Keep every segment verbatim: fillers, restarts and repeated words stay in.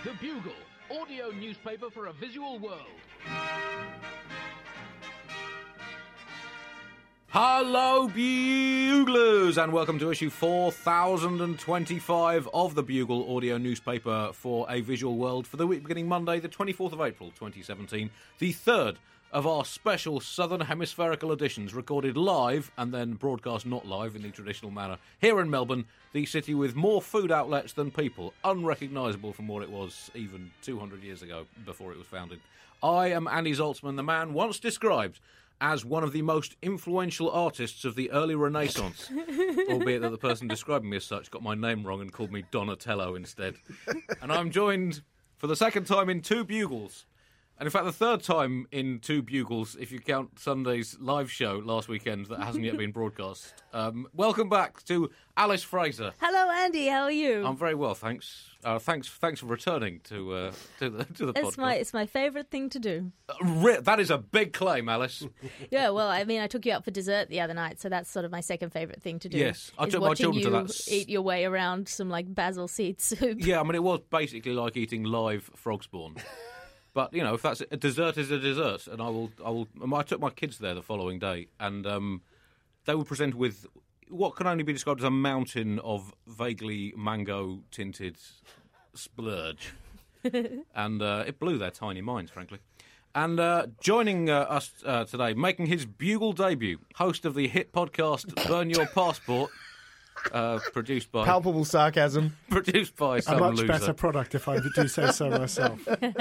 The Bugle, audio newspaper for a visual world. Hello, Buglers, and welcome to issue four thousand twenty-five of the Bugle audio newspaper for a visual world for the week beginning Monday, the twenty-fourth of April, twenty seventeen, the third of our special Southern Hemispherical editions, recorded live and then broadcast not live in the traditional manner here in Melbourne, the city with more food outlets than people, unrecognisable from what it was even two hundred years ago before it was founded. I am Andy Zaltzman, the man once described as one of the most influential artists of the early Renaissance, albeit that the person describing me as such got my name wrong and called me Donatello instead. And I'm joined for the second time in two Bugles, and in fact the third time in two Bugles, if you count Sunday's live show last weekend that hasn't yet been broadcast. Um, welcome back to Alice Fraser. Hello, Andy. How are you? I'm very well, thanks. Uh, thanks, thanks for returning to uh, to the to the it's podcast. my it's my favourite thing to do. Uh, re- that is a big claim, Alice. Yeah, well, I mean, I took you out for dessert the other night, so that's sort of my second favourite thing to do. Yes, I is took my watching children you to that s- eat your way around some like basil seed soup. Yeah, I mean, it was basically like eating live frog spawn. But you know, if that's a dessert, is a dessert, and I will, I will. I took my kids there the following day, and um, they were presented with what can only be described as a mountain of vaguely mango-tinted splurge, and uh, it blew their tiny minds, frankly. And uh, joining uh, us uh, today, making his Bugle debut, host of the hit podcast "Burn Your Passport." Uh, produced by palpable sarcasm. Produced by some a much loser. better product, if I do say so myself.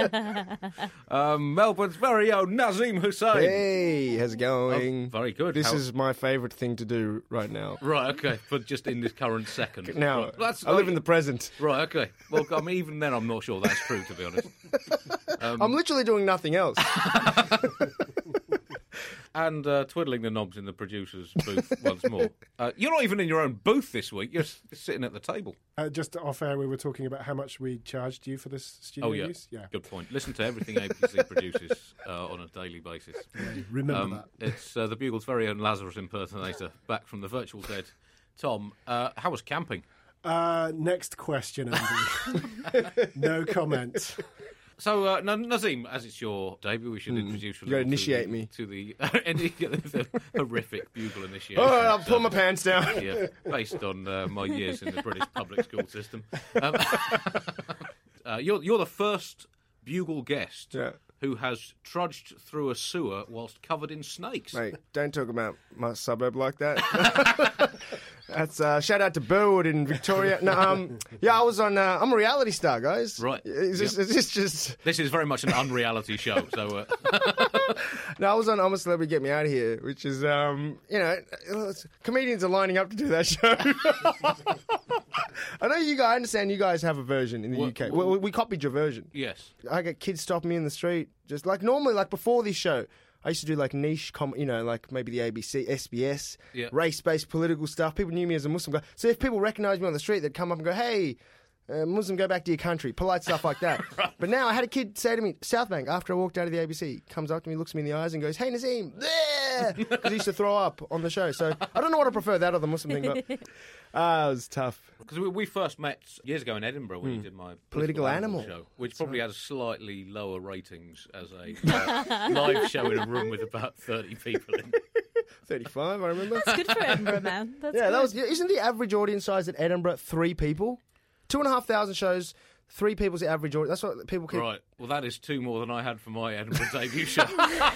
um, Melbourne's very own Nazim Hussain. Hey, how's it going? Oh, very good. This How- is my favourite thing to do right now. Right, okay, but just in this current second. Now, Right, that's, I live in the present. Right, okay. Well, I mean, even then, I'm not sure that's true, to be honest. Um, I'm literally doing nothing else. and uh, twiddling the knobs in the producer's booth once more. Uh, you're not even in your own booth this week. You're s- sitting at the table. Uh, just off air, we were talking about how much we charged you for this studio Oh, yeah. use. Yeah, Good point. Listen to everything A B C produces uh, on a daily basis. remember Um, that. it's uh, the Bugle's very own Lazarus impersonator, back from the virtual dead. Tom, uh, how was camping? Uh, next question, Andy. No comment. So, uh, N- Nazim, as it's your debut, we should introduce you You gotta to initiate the, me. to the, the horrific Bugle initiation. Oh, I'll pull my pants down. Yeah, based on uh, my years in the British public school system. Um, uh, you're, you're the first Bugle guest Yeah. who has trudged through a sewer whilst covered in snakes. Mate, don't talk about my suburb like that. That's uh, shout out to Burwood in Victoria. No, um, yeah, I was on. Uh, I'm a reality star, guys. Right. Is this, Yep. is this just? This is very much an unreality show, so... Uh, No, I was on I'm a Celebrity, Get Me Out of Here, which is, um, you know, it's- comedians are lining up to do that show. I know you guys. I understand you guys have a version in the What- U K. what- Well, we copied your version. yes. I get kids stopping me in the street, just like normally, like before this show. I used to do like niche, com- you know, like maybe the A B C, S B S, Yeah. race-based political stuff. People knew me as a Muslim guy. So if people recognised me on the street, they'd come up and go, "Hey, uh, Muslim, go back to your country." Polite stuff like that. Right. But now I had a kid say to me, Southbank, after I walked out of the A B C, comes up to me, looks me in the eyes and goes, "Hey, Nazim," because he used to throw up on the show. So I don't know what I prefer, that or the Muslim thing, but uh, it was tough. Because we, we first met years ago in Edinburgh when you did my Political Animal. show, which probably has slightly lower ratings as a uh, live show in a room with about thirty people in. thirty-five, I remember. It's good for Edinburgh, man. That's Yeah, good. that was. yeah, Isn't the average audience size at Edinburgh three people? Two and a half thousand shows, three people's the average audience. That's what people keep. Right. Well, that is two more than I had for my Edinburgh debut show.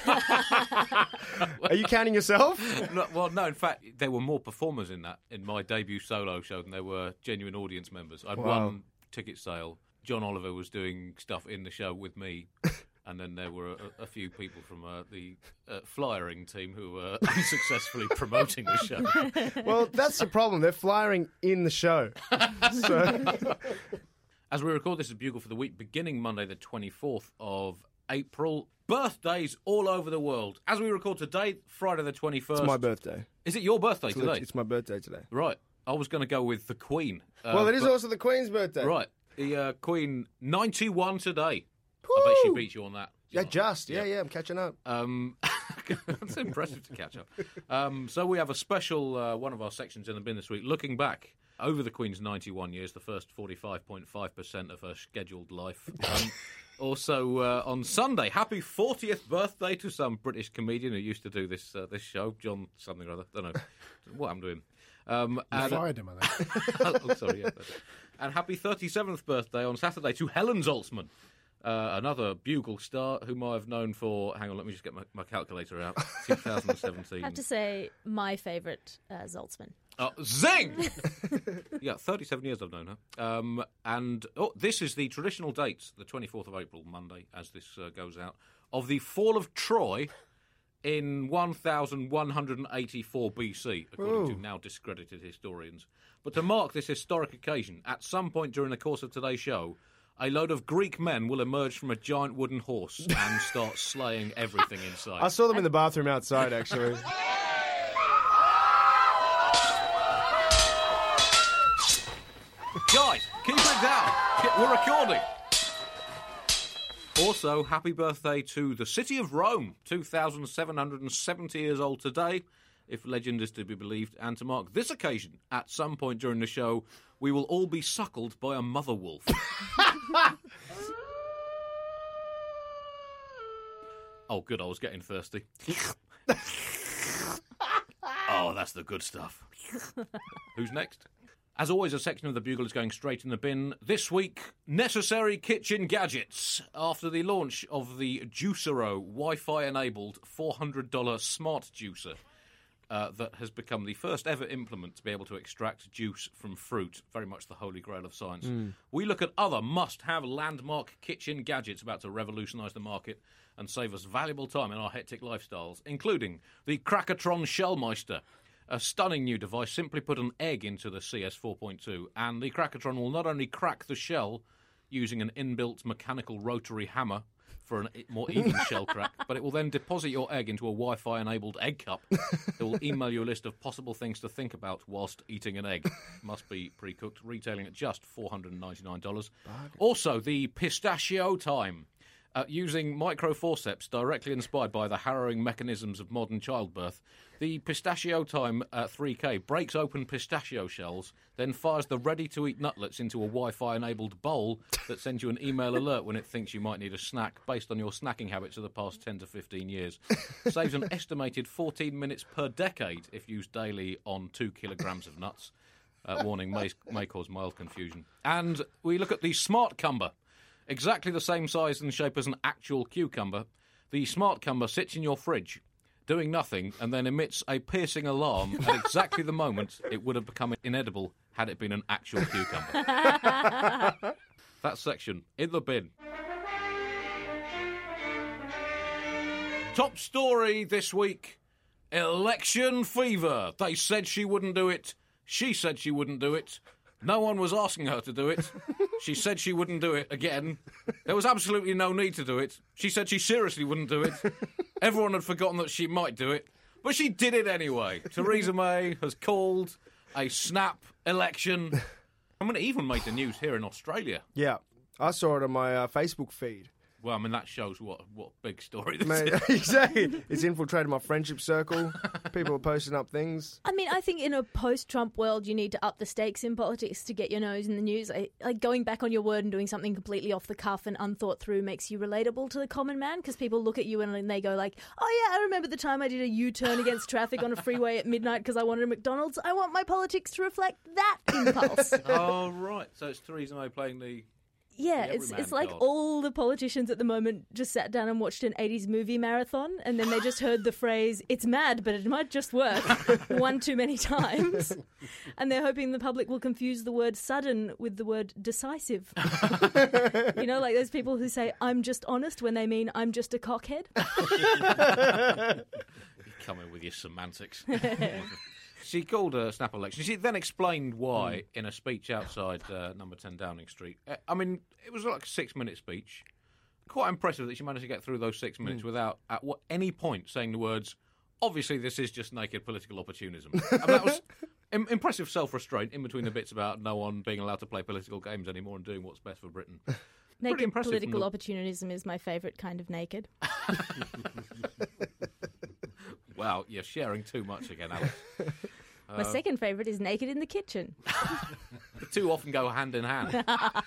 Are you counting yourself? No, well, no. In fact, there were more performers in that in my debut solo show than there were genuine audience members. I'd Wow. won ticket sale. John Oliver was doing stuff in the show with me. And then there were a, a few people from uh, the uh, flyering team who were unsuccessfully promoting the show. Well, that's the problem. They're flying in the show. So As we record, this is Bugle for the week, beginning Monday the twenty-fourth of April. Birthdays all over the world. As we record today, Friday the twenty-first. it's my birthday. Is it your birthday It's, today? lit- it's my birthday today. Right. I was going to go with the Queen. Uh, well, it is but- also the Queen's birthday. Right. The uh, Queen, ninety-one today. I bet she Woo! beat you on that. Yeah, just yeah, yeah. I'm catching up. Um, that's impressive to catch up. Um, so we have a special uh, one of our sections in the bin this week, looking back over the Queen's ninety-one years, the first forty-five point five percent of her scheduled life. Um, also, uh, on Sunday, happy fortieth birthday to some British comedian who used to do this uh, this show, John something or other. Don't know what happened to him. Um, You and, fired him, I think. oh, sorry, yeah. And happy thirty-seventh birthday on Saturday to Helen Zaltzman, uh, another Bugle star whom I've known for, hang on, let me just get my, my calculator out, twenty seventeen. I have to say, my favourite uh, Zaltzman. Uh, zing! Yeah, thirty-seven years I've known her. Um, and oh, this is the traditional date, the twenty-fourth of April, Monday, as this uh, goes out, of the fall of Troy in one thousand one hundred eighty-four B C, according Ooh. to now discredited historians. But to mark this historic occasion, at some point during the course of today's show, a load of Greek men will emerge from a giant wooden horse and start slaying everything in sight. I saw them in the bathroom outside, actually. Guys, keep it down. Get- We're recording. Also, happy birthday to the city of Rome, two thousand seven hundred seventy years old today, if legend is to be believed. And to mark this occasion, at some point during the show, we will all be suckled by a mother wolf. Oh, good, I was getting thirsty. Oh, that's the good stuff. Who's next? As always, a section of the Bugle is going straight in the bin. This week, necessary kitchen gadgets. After the launch of the Juicero Wi-Fi-enabled four hundred dollars smart juicer uh, that has become the first ever implement to be able to extract juice from fruit, very much the holy grail of science, mm. we look at other must-have landmark kitchen gadgets about to revolutionise the market and save us valuable time in our hectic lifestyles, including the Krakatron Shellmeister, a stunning new device. Simply put an egg into the C S four point two, and the Krakatron will not only crack the shell using an inbuilt mechanical rotary hammer for a more even shell crack, but it will then deposit your egg into a Wi-Fi-enabled egg cup that will email you a list of possible things to think about whilst eating an egg. Must be pre-cooked, retailing at just four hundred ninety-nine dollars. Bargain. Also, the Pistachio Time. Uh, using microforceps directly inspired by the harrowing mechanisms of modern childbirth, the Pistachio Time uh, three K breaks open pistachio shells, then fires the ready-to-eat nutlets into a Wi-Fi-enabled bowl that sends you an email alert when it thinks you might need a snack based on your snacking habits of the past ten to fifteen years. Saves an estimated fourteen minutes per decade if used daily on two kilograms of nuts. Uh, warning, may, may cause mild confusion. And we look at the Smart Cumber. Exactly the same size and shape as an actual cucumber, the Smart Cumber sits in your fridge, doing nothing, and then emits a piercing alarm at exactly the moment it would have become inedible had it been an actual cucumber. That section, in the bin. Top story this week, election fever. They said she wouldn't do it. She said she wouldn't do it. No one was asking her to do it. She said she wouldn't do it again. There was absolutely no need to do it. She said she seriously wouldn't do it. Everyone had forgotten that she might do it. But she did it anyway. Theresa May has called a snap election. I mean, it even made the news here in Australia. Yeah, I saw it on my uh, Facebook feed. Well, I mean, that shows what what big story this Mate, is. exactly. It's infiltrated my friendship circle. People are posting up things. I mean, I think in a post-Trump world, you need to up the stakes in politics to get your nose in the news. Like, like going back on your word and doing something completely off the cuff and unthought through makes you relatable to the common man, because people look at you and they go like, oh yeah, I remember the time I did a U-turn against traffic on a freeway at midnight because I wanted a McDonald's. I want my politics to reflect that impulse. Oh, right. So it's Theresa May playing the... Yeah, The it's everyman it's like card. all the politicians at the moment just sat down and watched an eighties movie marathon, and then they just heard the phrase, it's mad, but it might just work, one too many times. And they're hoping the public will confuse the word sudden with the word decisive. You know, like those people who say, I'm just honest, when they mean, I'm just a cockhead. You come in with your semantics. She called a snap election. She then explained why in a speech outside uh, number ten Downing Street. Uh, I mean, it was like a six-minute speech. Quite impressive that she managed to get through those six minutes without, at what, any point, saying the words, obviously this is just naked political opportunism. And that was im- impressive self-restraint in between the bits about no one being allowed to play political games anymore and doing what's best for Britain. Pretty Naked impressive from political the- opportunism is my favourite kind of naked. Wow, you're sharing too much again, Alex. My second favourite is Naked in the Kitchen. The two often go hand in hand.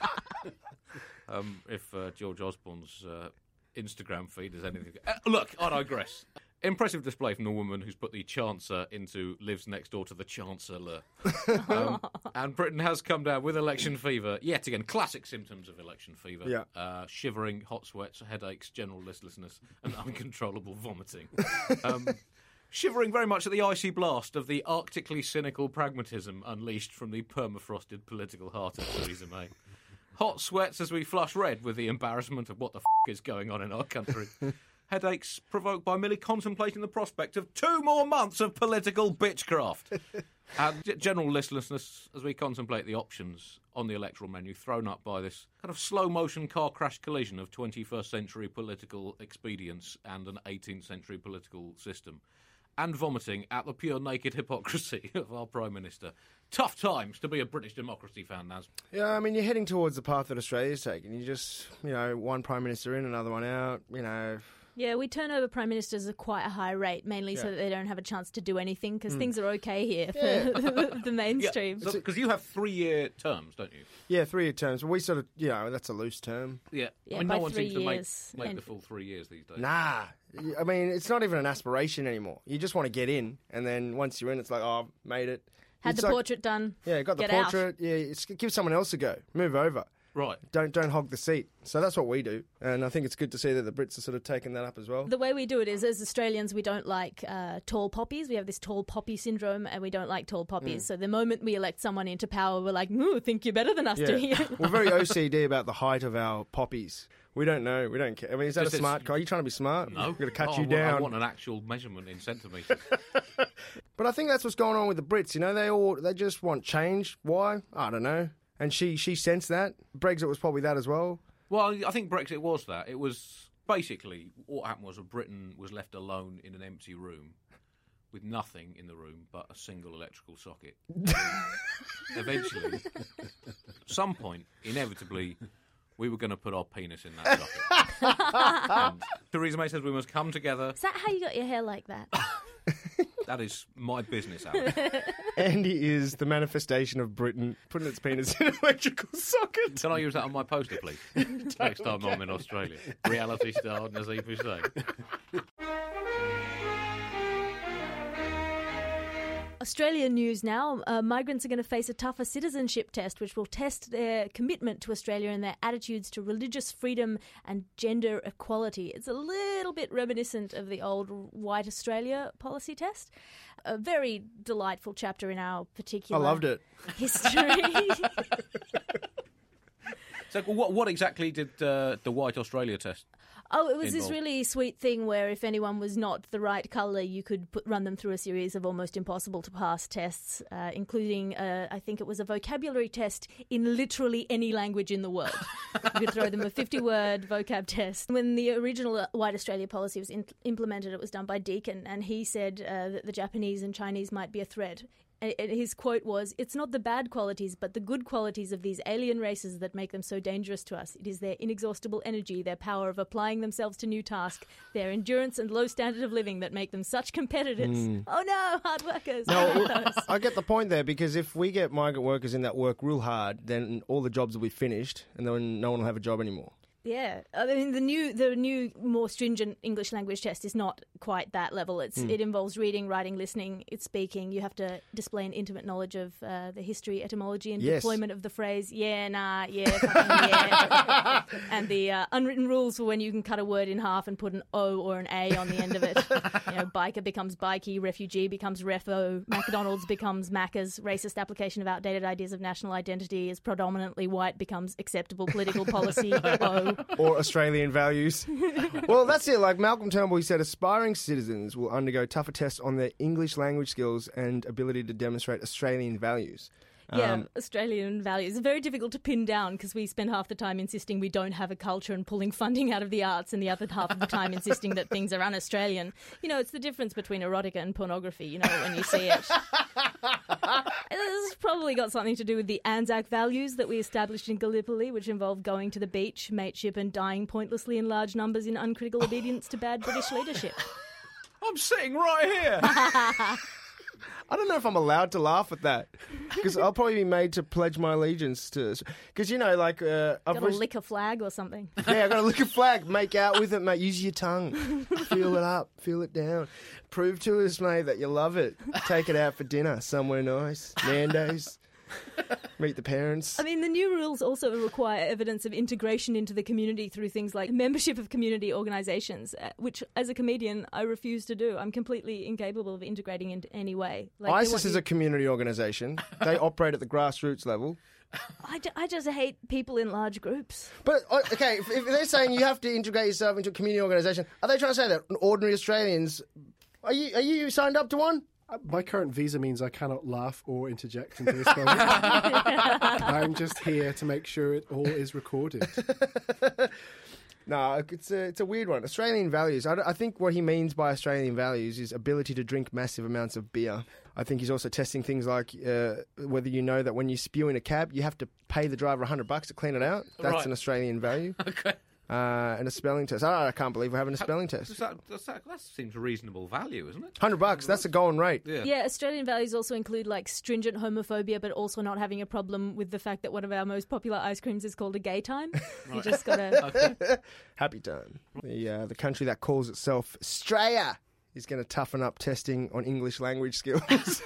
um, if uh, George Osborne's uh, Instagram feed is anything... Uh, look, I digress. Impressive display from the woman who's put the Chancellor into lives next door to the Chancellor. um, and Britain has come down with election fever. Yet again, classic symptoms of election fever. Yeah. Uh, shivering, hot sweats, headaches, general listlessness, and uncontrollable vomiting. Um, shivering very much at the icy blast of the arctically cynical pragmatism unleashed from the permafrosted political heart of Theresa May. Hot sweats as we flush red with the embarrassment of what the f*** is going on in our country. Headaches provoked by merely contemplating the prospect of two more months of political bitchcraft. And g- general listlessness as we contemplate the options on the electoral menu thrown up by this kind of slow-motion car crash collision of twenty-first century political expedience and an eighteenth century political system. And vomiting at the pure naked hypocrisy of our Prime Minister. Tough times to be a British democracy fan, Naz. Yeah, I mean, you're heading towards the path that Australia's taking. You just, you know, one Prime Minister in, another one out, you know... Yeah, we turn over prime ministers at quite a high rate, mainly Yeah. so that they don't have a chance to do anything, because things are okay here for Yeah. the mainstream. Because you have three-year terms, don't you? Yeah, three-year terms. We sort of, you know, that's a loose term. Yeah. Yeah, I mean, by no one three seems to make, years. make And- the full three years these days. Nah. I mean, it's not even an aspiration anymore. You just want to get in, and then once you're in, it's like, oh, I've made it. Had It's the like- portrait done. Yeah, got the Get out. portrait. Yeah, it's, give someone else a go. Move over. Right. Don't don't hog the seat. So that's what we do, and I think it's good to see that the Brits are sort of taking that up as well. The way we do it is, as Australians, we don't like uh, tall poppies. We have this tall poppy syndrome, and we don't like tall poppies. So the moment we elect someone into power, we're like, "Ooh, think you're better than us, do you?" We're very O C D about the height of our poppies. We don't know. We don't care. I mean, is that Just a it's- smart car? Are you trying to be smart? No. We're going to cut Oh, you I want, down. I want an actual measurement in centimetres. But I think that's what's going on with the Brits. You know, they all they just want change. Why? I don't know. And she she sensed that. Brexit was probably that as well. Well, I think Brexit was that. It was basically what happened was that Britain was left alone in an empty room with nothing in the room but a single electrical socket. Eventually, at some point, inevitably, we were going to put our penis in that socket. And Theresa May says we must come together. Is that how you got your hair like that? That is my business, Alan. Andy is the manifestation of Britain putting its penis in an electrical socket. Can I use that on my poster, please? Next time I'm in Australia. Reality star Nazeem Hussain. Australian news now. Uh, migrants are going to face a tougher citizenship test, which will test their commitment to Australia and their attitudes to religious freedom and gender equality. It's a little bit reminiscent of the old White Australia policy test. A very delightful chapter in our I particular loved it. history. So, what, what exactly did uh, the White Australia test? Oh, it was this Involved. really sweet thing where if anyone was not the right colour, you could put, run them through a series of almost impossible to pass tests, uh, including, uh, I think it was a vocabulary test in literally any language in the world. You could throw them a fifty-word vocab test. When the original White Australia policy was in- implemented, it was done by Deakin, and he said uh, that the Japanese and Chinese might be a threat. And his quote was, "It's not the bad qualities, but the good qualities of these alien races that make them so dangerous to us. It is their inexhaustible energy, their power of applying themselves to new tasks, their endurance and low standard of living that make them such competitors. Oh no, hard workers." No, I get the point there, because if we get migrant workers in that work real hard, then all the jobs will be finished and then no one will have a job anymore. Yeah, I mean the new, the new, more stringent English language test is not quite that level. It's it involves reading, writing, listening, it's speaking. You have to display an intimate knowledge of uh, the history, etymology, and Yes. deployment of the phrase "yeah, nah, yeah, fucking yeah," and the uh, unwritten rules for when you can cut a word in half and put an O or an A on the end of it. You know, biker becomes bikey, refugee becomes refo, McDonald's becomes Macca's, racist application of outdated ideas of national identity is predominantly white becomes acceptable political policy. O. Or Australian values. Well, that's it. Like Malcolm Turnbull, he said, aspiring citizens will undergo tougher tests on their English language skills and ability to demonstrate Australian values. Yeah, Um, Australian values. It's very difficult to pin down because we spend half the time insisting we don't have a culture and pulling funding out of the arts, and the other half of the time insisting that things are un-Australian. You know, it's the difference between erotica and pornography, you know, when you see it. It's probably got something to do with the Anzac values that we established in Gallipoli, which involve going to the beach, mateship, and dying pointlessly in large numbers in uncritical obedience to bad British leadership. I'm sitting right here. I don't know if I'm allowed to laugh at that because I'll probably be made to pledge my allegiance to. Because you know, like uh, I've Gotta rec- lick a flag or something. yeah, I got to lick a flag, make out with it, mate. Use your tongue, feel it up, feel it down. Prove to us, mate, that you love it. Take it out for dinner somewhere nice, Nando's. Meet the parents. I mean, the new rules also require evidence of integration into the community through things like membership of community organisations, uh, which, as a comedian, I refuse to do. I'm completely incapable of integrating in any way. Like, ISIS is a community organisation. They operate at the grassroots level. I, ju- I just hate people in large groups. But, uh, okay, if, if they're saying you have to integrate yourself into a community organisation, are they trying to say that ordinary Australians... Are you, are you signed up to one? Uh, My current visa means I cannot laugh or interject into this program. I'm just here to make sure it all is recorded. No, it's a, it's a weird one. Australian values. I, I think what he means by Australian values is ability to drink massive amounts of beer. I think he's also testing things like uh, whether you know that when you spew in a cab, you have to pay the driver one hundred bucks to clean it out. That's Right. an Australian value. Okay. Uh, and a spelling test. I, I can't believe we're having a spelling Does test. that, does that, that seems a reasonable value, isn't it? one hundred bucks. That's the going rate. Yeah. Yeah, Australian values also include like stringent homophobia, but also not having a problem with the fact that one of our most popular ice creams is called a gay time. You just gotta. Happy time. The uh, the country that calls itself Australia is going to toughen up testing on English language skills.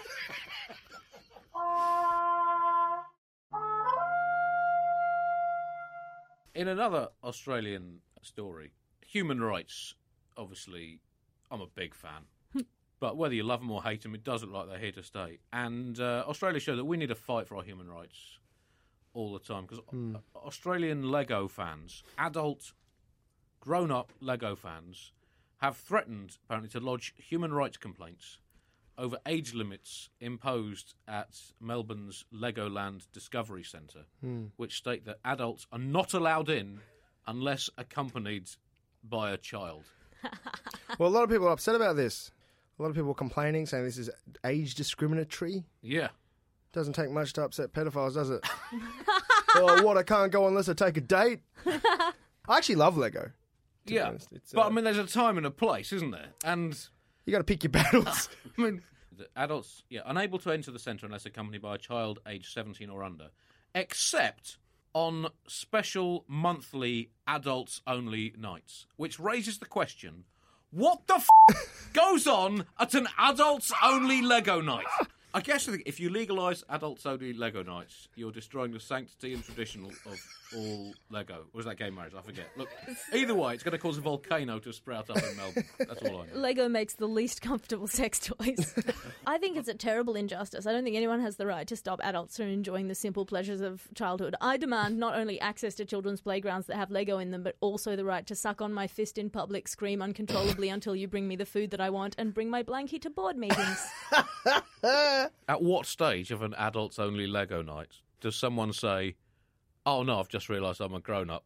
In another Australian story, human rights, obviously, I'm a big fan. But whether you love them or hate them, it does look like they're here to stay. And uh, Australia showed that we need to fight for our human rights all the time. Because Australian Lego fans, adult, grown-up Lego fans, have threatened, apparently, to lodge human rights complaints over age limits imposed at Melbourne's Legoland Discovery Centre, which state that adults are not allowed in unless accompanied by a child. Well, a lot of people are upset about this. A lot of people are complaining, saying this is age discriminatory. Yeah. Doesn't take much to upset pedophiles, does it? Oh, what, I can't go unless I take a date? I actually love Lego. to be Yeah. honest. It's, But, uh, I mean, there's a time and a place, isn't there? And... You got to pick your battles. I mean, the adults, yeah, unable to enter the centre unless accompanied by a child aged seventeen or under, except on special monthly adults-only nights, which raises the question, what the f*** goes on at an adults-only Lego night? I guess if you legalise adults-only Lego nights, you're destroying the sanctity and tradition of all Lego. Or is that gay marriage? I forget. Look, either way, it's going to cause a volcano to sprout up in Melbourne. That's all I know. Lego makes the least comfortable sex toys. I think it's a terrible injustice. I don't think anyone has the right to stop adults from enjoying the simple pleasures of childhood. I demand not only access to children's playgrounds that have Lego in them, but also the right to suck on my fist in public, scream uncontrollably until you bring me the food that I want, and bring my blankie to board meetings. At what stage of an adults-only Lego night does someone say, oh, no, I've just realised I'm a grown-up?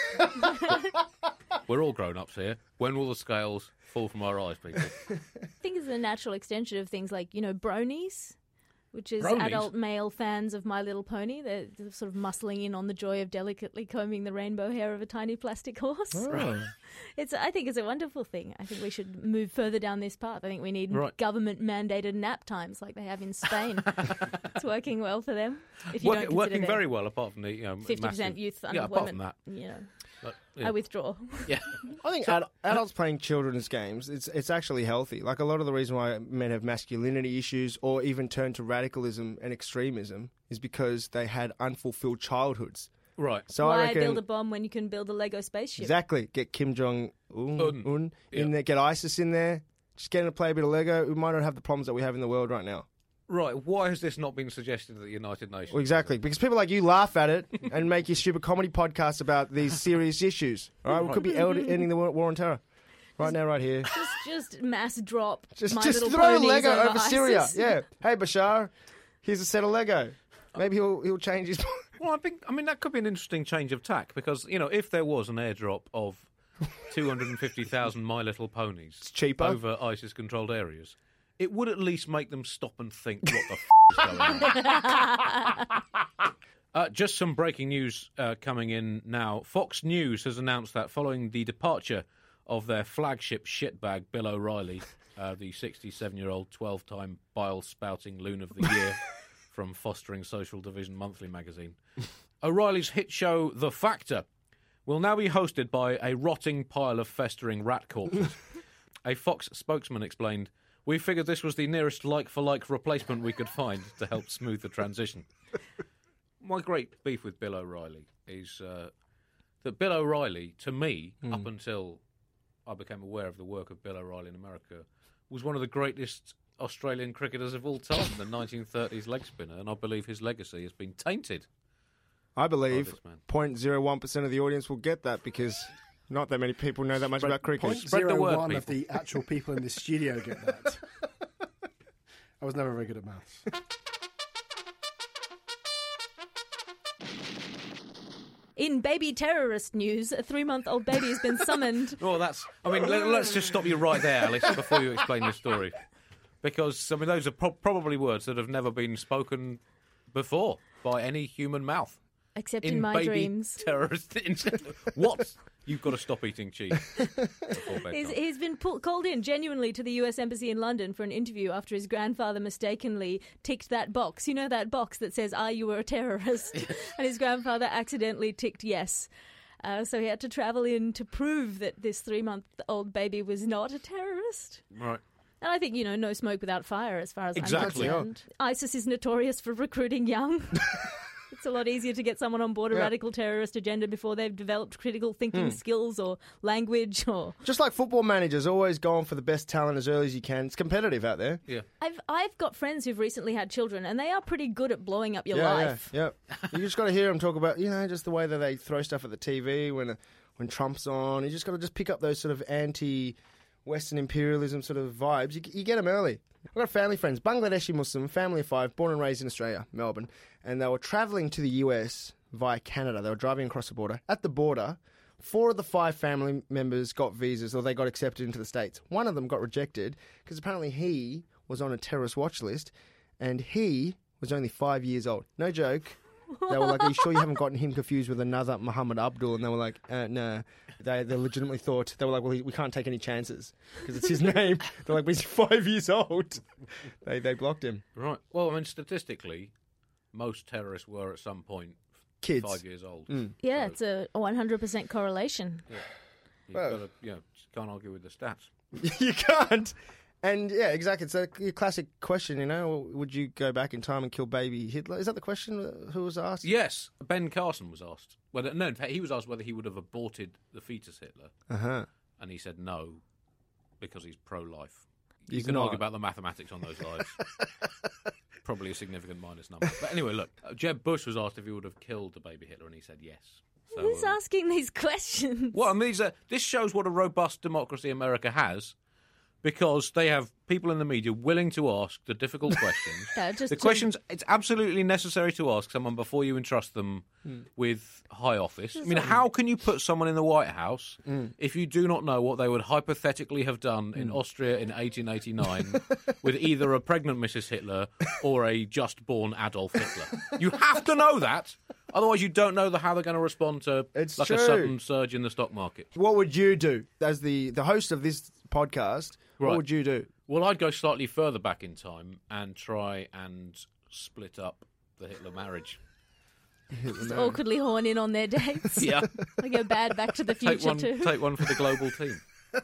We're all grown-ups here. When will the scales fall from our eyes, people? I think it's a natural extension of things like, you know, bronies, which is Bronies? adult male fans of My Little Pony. They're, they're sort of muscling in on the joy of delicately combing the rainbow hair of a tiny plastic horse. Oh. It's, I think it's a wonderful thing. I think we should move further down this path. I think we need Right. government-mandated nap times like they have in Spain. It's working well for them. If you Work, don't consider working their very well, apart from the you know, fifty percent massive- youth Yeah, apart from unemployment. that. You know, But, yeah. I withdraw. yeah. I think ad- adults playing children's games, it's it's actually healthy. Like a lot of the reason why men have masculinity issues or even turn to radicalism and extremism is because they had unfulfilled childhoods. Right. So I Why reckon build a bomb when you can build a Lego spaceship? exactly get Kim Jong Un, Un. Un Yeah. in there, get ISIS in there. Just get him to play a bit of Lego. We might not have the problems that we have in the world right now. Right. Why has this not been suggested at the United Nations? Well, exactly, because people like you laugh at it and make your stupid comedy podcasts about these serious issues. All right, we could be eld- ending the war, war on terror right now, right here. Just, just mass drop. Just, My just Little throw Ponies Lego over, over Syria. ISIS. Yeah. Hey, Bashar, here's a set of Lego. Maybe he'll he'll change his. Well, I think I mean that could be an interesting change of tack because you know if there was an airdrop of two hundred fifty thousand My Little Ponies It's cheaper. over ISIS-controlled areas, it would at least make them stop and think what the f- is going on. Uh, just some breaking news uh, coming in now. Fox News has announced that following the departure of their flagship shitbag, Bill O'Reilly, uh, the sixty-seven-year-old twelve-time bile-spouting loon of the year from Fostering Social Division Monthly magazine. O'Reilly's hit show The Factor will now be hosted by a rotting pile of festering rat corpses. A Fox spokesman explained, "We figured this was the nearest like-for-like replacement we could find to help smooth the transition." My great beef with Bill O'Reilly is uh, that Bill O'Reilly, to me, mm. up until I became aware of the work of Bill O'Reilly in America, was one of the greatest Australian cricketers of all time, the nineteen thirties leg spinner, and I believe his legacy has been tainted. I believe zero point zero one percent of the audience will get that because not that many people know that much Spread, about cricket. zero point zero one of the actual people in the studio get that. I was never very good at maths. In baby terrorist news, a three-month-old baby has been summoned. Oh, that's... I mean, let, let's just stop you right there, Alice, before you explain this story. Because, I mean, those are pro- probably words that have never been spoken before by any human mouth. Except in, in my baby dreams. Terrorist. What? You've got to stop eating cheese before bedtime. He's, he's been pull, called in genuinely to the U S Embassy in London for an interview after his grandfather mistakenly ticked that box. You know that box that says, "Are you a terrorist?" And his grandfather accidentally ticked yes. Uh, so he had to travel in to prove that this three-month-old baby was not a terrorist. Right. And I think, you know, no smoke without fire as far as exactly. I'm concerned. ISIS is notorious for recruiting young. It's a lot easier to get someone on board a yeah. radical terrorist agenda before they've developed critical thinking mm. skills or language or... Just like football managers, always going for the best talent as early as you can. It's competitive out there. Yeah. I've I've got friends who've recently had children and they are pretty good at blowing up your yeah, life. Yeah, yeah. You just got to hear them talk about, you know, just the way that they throw stuff at the T V when, when Trump's on. You just got to just pick up those sort of anti-Western imperialism sort of vibes. You, you get them early. I've got family friends, Bangladeshi Muslim, family of five, born and raised in Australia, Melbourne, and they were travelling to the U S via Canada. They were driving across the border. At the border, four of the five family members got visas or they got accepted into the States. One of them got rejected because apparently he was on a terrorist watch list and he was only five years old. No joke. They were like, "Are you sure you haven't gotten him confused with another Muhammad Abdul?" And they were like, uh, "No." They they legitimately thought, they were like, "Well, we can't take any chances because it's his name." They're like, "But he's five years old." They they blocked him. Right. Well, I mean, statistically, most terrorists were at some point kids, five years old. Mm. Yeah, so, it's a one hundred percent correlation. Yeah. You've well, got to, you know, can't argue with the stats. You can't. And yeah, exactly. It's a classic question, you know. Would you go back in time and kill baby Hitler? Is that the question who was asked? Yes. Ben Carson was asked. Whether, no, in fact, he was asked whether he would have aborted the fetus Hitler. Uh-huh. And he said no, because he's pro-life. He's you can not. argue about the mathematics on those lives. Probably a significant minus number. But anyway, look, uh, Jeb Bush was asked if he would have killed the baby Hitler, and he said yes. So, Who's um, asking these questions? Well, I mean, these are, this shows what a robust democracy America has. Because they have people in the media willing to ask the difficult questions. Yeah, just the to... questions it's absolutely necessary to ask someone before you entrust them mm. with high office. I mean, how can you put someone in the White House mm. if you do not know what they would hypothetically have done mm. in Austria in eighteen eighty-nine with either a pregnant Missus Hitler or a just-born Adolf Hitler? You have to know that. Otherwise, you don't know the, how they're going to respond to it's like true. a sudden surge in the stock market. What would you do as the, the host of this podcast? Right. What would you do? Well, I'd go slightly further back in time and try and split up the Hitler marriage. Just awkwardly horn in on their dates. Yeah. They go bad Back to the Future take one, too. Take one for the global team.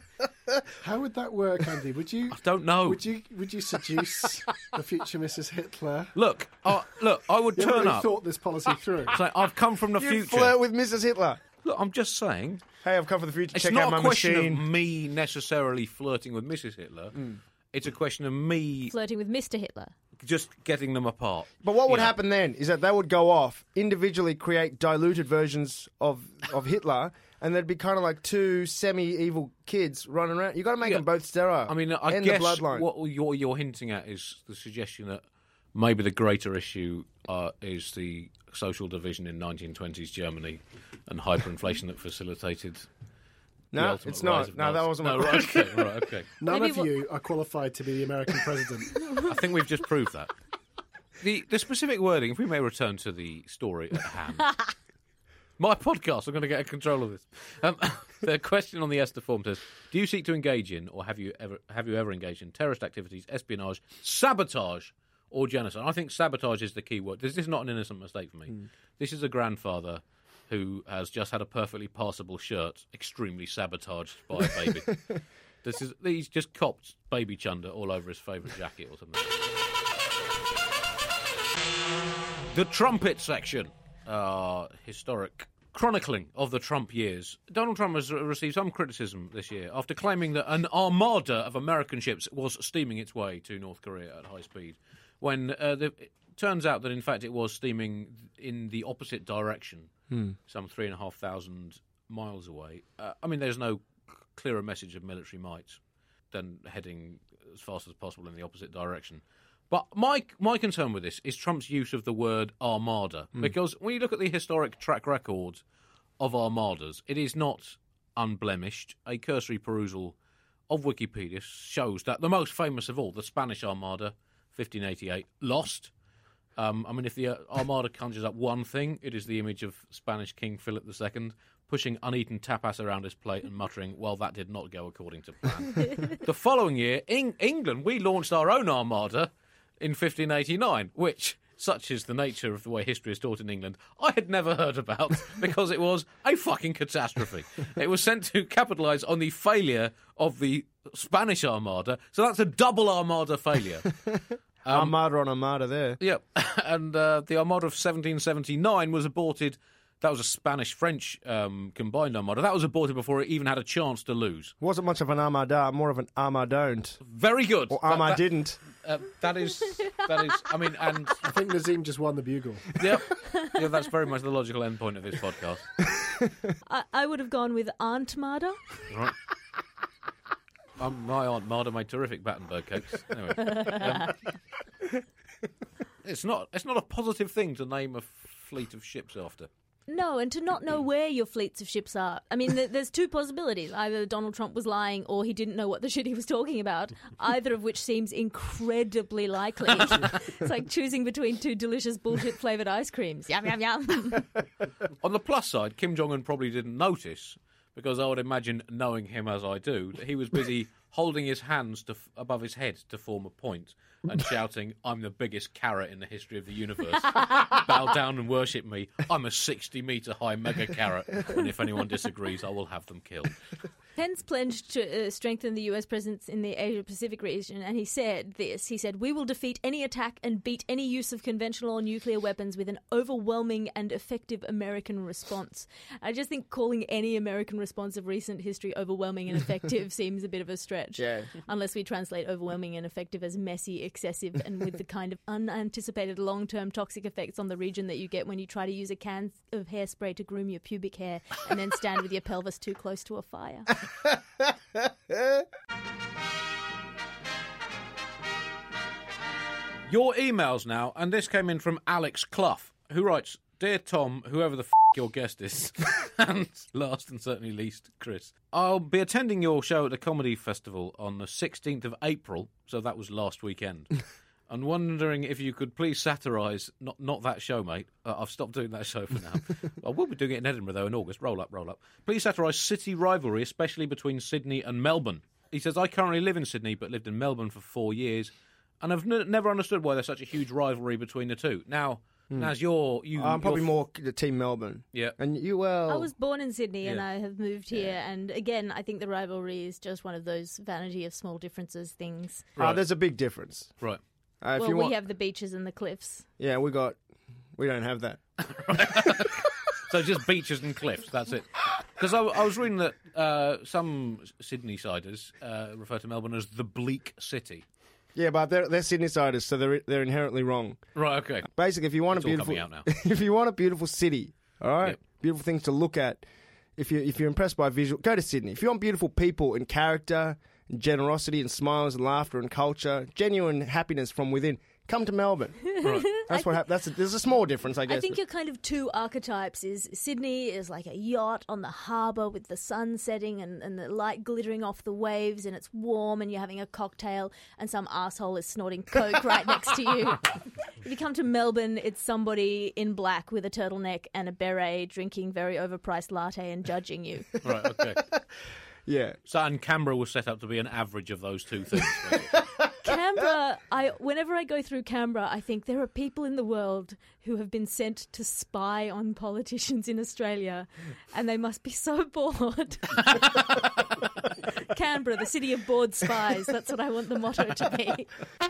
How would that work, Andy? Would you? I don't know. Would you? Would you seduce the future Missus Hitler? Look, uh, look. I would you turn really up. Thought this policy through. Say, I've come from the you future. Flirt with Missus Hitler. Look, I'm just saying. Hey, I've come from the future. It's Check not out my a question machine. of me necessarily flirting with Missus Hitler. Mm. It's a question of me flirting with Mister Hitler. Just getting them apart. But what would you know. happen then is that they would go off, individually create diluted versions of, of Hitler, and there'd be kind of like two semi-evil kids running around. You've got to make yeah. them both sterile. I mean, I End guess the bloodline. what you're, you're hinting at is the suggestion that maybe the greater issue uh, is the social division in nineteen twenties Germany and hyperinflation that facilitated... No, it's not. No, that wasn't no, my right, okay, right, okay. None Maybe of what... you are qualified to be the American president. I think we've just proved that. The the specific wording, if we may return to the story at hand, My podcast, I'm going to get control of this. Um, the question on the Esther form says, do you seek to engage in, or have you ever have you ever engaged in, terrorist activities, espionage, sabotage, or genocide? I think sabotage is the key word. This is not an innocent mistake for me. Mm. This is a grandfather who has just had a perfectly passable shirt extremely sabotaged by a baby. This is He's just copped baby chunder all over his favourite jacket or something. The trumpet section. Uh, historic chronicling of the Trump years. Donald Trump has received some criticism this year after claiming that an armada of American ships was steaming its way to North Korea at high speed, when uh, the, it turns out that in fact it was steaming in the opposite direction, hmm. some three and a half thousand miles away. Uh, I mean, there's no clearer message of military might than heading as fast as possible in the opposite direction. But my my concern with this is Trump's use of the word armada, mm. because when you look at the historic track record of armadas, it is not unblemished. A cursory perusal of Wikipedia shows that the most famous of all, the Spanish Armada, fifteen eighty-eight, lost. Um, I mean, if the uh, Armada conjures up one thing, it is the image of Spanish King Philip the Second pushing uneaten tapas around his plate and muttering, well, that did not go according to plan. The following year, in England, we launched our own Armada in fifteen eighty-nine, which, such is the nature of the way history is taught in England, I had never heard about because it was a fucking catastrophe. It was sent to capitalise on the failure of the Spanish Armada, so that's a double Armada failure. Um, armada on Armada there. Yep, and uh, the Armada of seventeen seventy-nine was aborted. That was a Spanish-French um, combined armada. That was aborted before it even had a chance to lose. Wasn't much of an armada, more of an armadon't. Very good. Or arma didn't. Uh, that is, that is. I mean, and I think Nazim just won the bugle. Yep, yeah, that's very much the logical endpoint of this podcast. I, I would have gone with Aunt Marda. Right. Um, my Aunt Marda made terrific Battenberg cakes. Anyway, um, it's not. It's not a positive thing to name a fleet of ships after. No, and to not know where your fleets of ships are. I mean, th- there's two possibilities. Either Donald Trump was lying or he didn't know what the shit he was talking about, either of which seems incredibly likely. It's like choosing between two delicious bullshit-flavoured ice creams. Yum, yum, yum. On the plus side, Kim Jong-un probably didn't notice, because I would imagine, knowing him as I do, that he was busy holding his hands to f- above his head to form a point and shouting, I'm the biggest carrot in the history of the universe. Bow down and worship me. I'm a sixty-metre high mega carrot, and if anyone disagrees, I will have them killed. Pence pledged to uh, strengthen the U S presence in the Asia-Pacific region, and he said this. He said, we will defeat any attack and beat any use of conventional or nuclear weapons with an overwhelming and effective American response. I just think calling any American response of recent history overwhelming and effective seems a bit of a stretch. Yeah. Unless we translate overwhelming and effective as messy, excessive, and with the kind of unanticipated long-term toxic effects on the region that you get when you try to use a can of hairspray to groom your pubic hair and then stand with your pelvis too close to a fire. Your emails now, and this came in from Alex Clough, who writes, Dear Tom, whoever the f*** your guest is, and last and certainly least, Chris, I'll be attending your show at the Comedy Festival on the sixteenth of April, so that was last weekend. I'm wondering if you could please satirise, not not that show, mate. Uh, I've stopped doing that show for now. I will be doing it in Edinburgh, though, in August. Roll up, roll up. Please satirise city rivalry, especially between Sydney and Melbourne. He says, I currently live in Sydney, but lived in Melbourne for four years, and I've n- never understood why there's such a huge rivalry between the two. Now, mm. as you're... You, I'm probably you're... more the team Melbourne. Yeah. And you, well... I was born in Sydney, yeah. and I have moved here, yeah. and again, I think the rivalry is just one of those vanity of small differences things. Right. Oh, there's a big difference. Right. Uh, if well, you we want... have the beaches and the cliffs. Yeah, we got... We don't have that. So just beaches and cliffs, that's it. Because I, I was reading that uh, some Sydney-siders uh, refer to Melbourne as the bleak city. Yeah, but they're, they're Sydney-siders, so they're they're inherently wrong. Right, okay. Basically, if you want it's a beautiful... all coming out now. If you want a beautiful city, all right? Yep. Beautiful things to look at. If, you, if you're impressed by visual, go to Sydney. If you want beautiful people and character, and generosity and smiles and laughter and culture, genuine happiness from within... Come to Melbourne. Right. That's what happens. There's a small difference, I guess. I think you're kind of two archetypes. Is Sydney is like a yacht on the harbour with the sun setting and, and the light glittering off the waves, and it's warm and you're having a cocktail and some asshole is snorting coke right next to you. If you come to Melbourne, it's somebody in black with a turtleneck and a beret drinking very overpriced latte and judging you. Right, okay. Yeah. So, and Canberra was set up to be an average of those two things. Canberra, I whenever I go through Canberra, I think there are people in the world who have been sent to spy on politicians in Australia, and they must be so bored. Canberra, the city of bored spies. That's what I want the motto to be.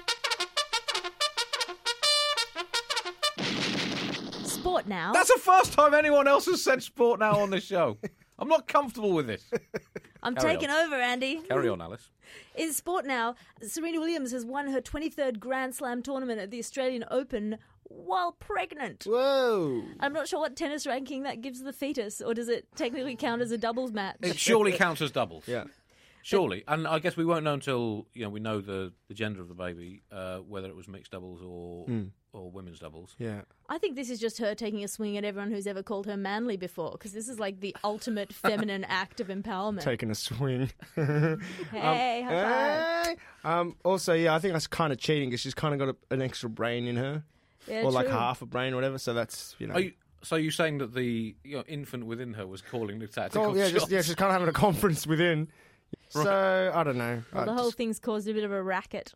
Sport now. That's the first time anyone else has said sport now on this show. I'm not comfortable with this. I'm Carry taking on. over, Andy. Carry on, Alice. In sport now, Serena Williams has won her twenty-third Grand Slam tournament at the Australian Open while pregnant. Whoa. I'm not sure what tennis ranking that gives the fetus, or does it technically count as a doubles match? It surely counts as doubles. Yeah. Surely. And I guess we won't know until, you know, we know the, the gender of the baby, uh, whether it was mixed doubles or Mm. or women's doubles. Yeah. I think this is just her taking a swing at everyone who's ever called her manly before, because this is like the ultimate feminine act of empowerment. Taking a swing. Hey, high five. Hey. Um, also, yeah, I think that's kind of cheating because she's kind of got a, an extra brain in her. Yeah, or like true. half a brain or whatever. So that's, you know. Are you, so you're saying that the you know, infant within her was calling the tactical Oh, yeah, shots? just, yeah, she's kind of having a conference within. So, I don't know. Well, I the whole just- thing's caused a bit of a racket.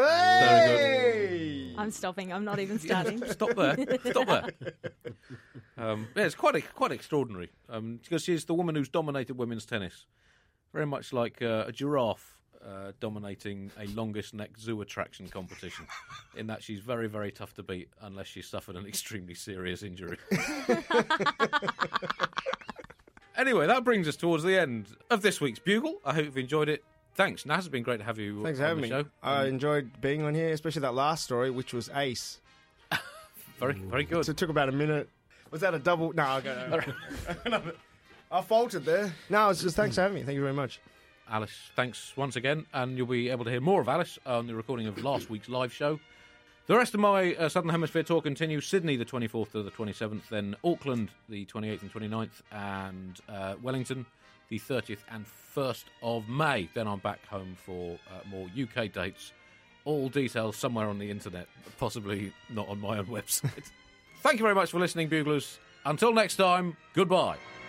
Hey! I'm stopping. I'm not even starting. Stop there. Stop there. Um, yeah, it's quite quite extraordinary um, because she's the woman who's dominated women's tennis, very much like uh, a giraffe uh, dominating a longest neck zoo attraction competition, in that she's very, very tough to beat unless she's suffered an extremely serious injury. Anyway, that brings us towards the end of this week's Bugle. I hope you've enjoyed it. Thanks, Naz. It's been great to have you Thanks on for having the me. show. I Um, enjoyed being on here, especially that last story, which was ace. very, very good. So it took about a minute. Was that a double? No, I'll go. No. I faltered there. No, it's just thanks for having me. Thank you very much. Alice, thanks once again, and you'll be able to hear more of Alice on the recording of last week's live show. The rest of my uh, Southern Hemisphere tour continues. Sydney the twenty-fourth to the twenty-seventh, then Auckland the twenty-eighth and twenty-ninth, and uh, Wellington the thirtieth and first of May. Then I'm back home for uh, more U K dates. All details somewhere on the internet, possibly not on my own website. Thank you very much for listening, Buglers. Until next time, goodbye.